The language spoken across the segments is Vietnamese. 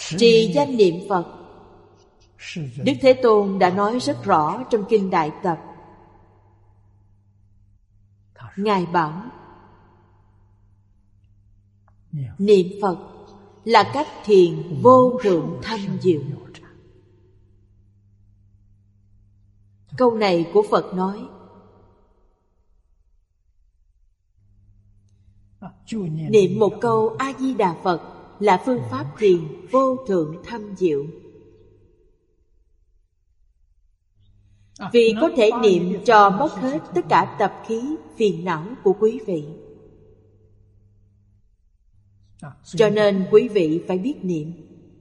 Trì danh niệm Phật. Đức Thế Tôn đã nói rất rõ trong Kinh Đại Tập. Ngài bảo niệm Phật là cách thiền vô thượng thâm diệu. Câu này của Phật nói. Niệm một câu A-di-đà Phật là phương pháp thiền vô thượng thâm diệu. Vì có thể niệm cho mất hết tất cả tập khí, phiền não của quý vị. Cho nên quý vị phải biết niệm.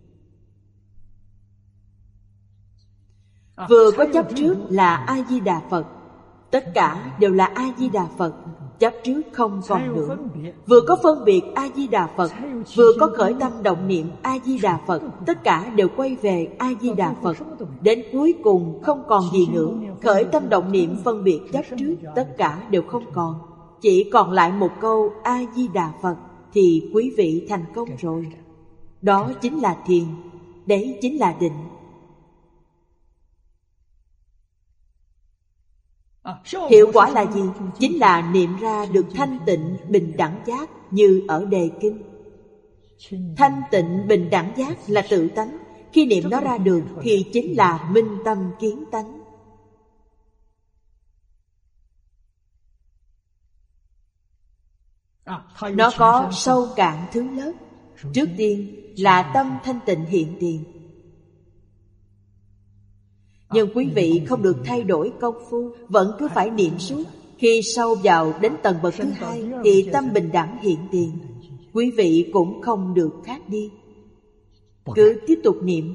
Vừa có chấp trước là A-di-đà Phật, tất cả đều là A-di-đà Phật, chấp trước không còn nữa. Vừa có phân biệt A-di-đà Phật, vừa có khởi tâm động niệm A-di-đà Phật, tất cả đều quay về A-di-đà Phật. Đến cuối cùng không còn gì nữa. Khởi tâm động niệm phân biệt chấp trước, tất cả đều không còn. Chỉ còn lại một câu A-di-đà Phật thì quý vị thành công rồi. Đó chính là thiền, đấy chính là định. Hiệu quả là gì? Chính là niệm ra được thanh tịnh bình đẳng giác như ở đề kinh. Thanh tịnh bình đẳng giác là tự tánh. Khi niệm nó ra được thì chính là minh tâm kiến tánh. Nó có sâu cạn thứ lớp. Trước tiên là tâm thanh tịnh hiện tiền. Nhưng quý vị không được thay đổi công phu, vẫn cứ phải niệm suốt. Khi sâu vào đến tầng bậc thứ hai thì tâm bình đẳng hiện tiền. Quý vị cũng không được khác đi, cứ tiếp tục niệm.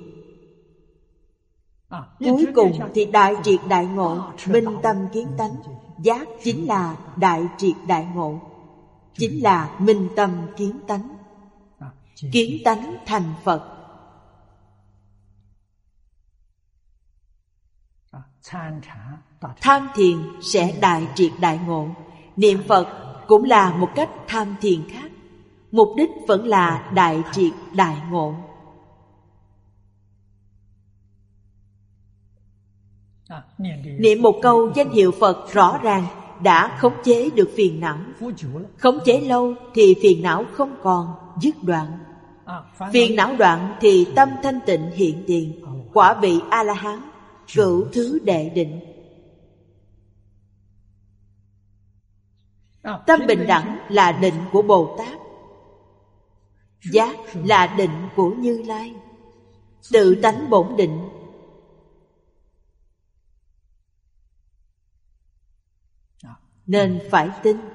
Cuối cùng thì đại triệt đại ngộ, minh tâm kiến tánh. Giác chính là đại triệt đại ngộ, chính là minh tâm kiến tánh. Kiến tánh thành Phật. Tham thiền sẽ đại triệt đại ngộ. Niệm Phật cũng là một cách tham thiền khác. Mục đích vẫn là đại triệt đại ngộ. Niệm một câu danh hiệu Phật rõ ràng đã khống chế được phiền não. Khống chế lâu thì phiền não không còn, dứt đoạn. Phiền não đoạn thì tâm thanh tịnh hiện tiền. Quả vị A-la-hán, cửu thứ đệ định. Tâm bình đẳng là định của Bồ Tát. Giác là định của Như Lai. Tự tánh bổn định. Nên phải tin.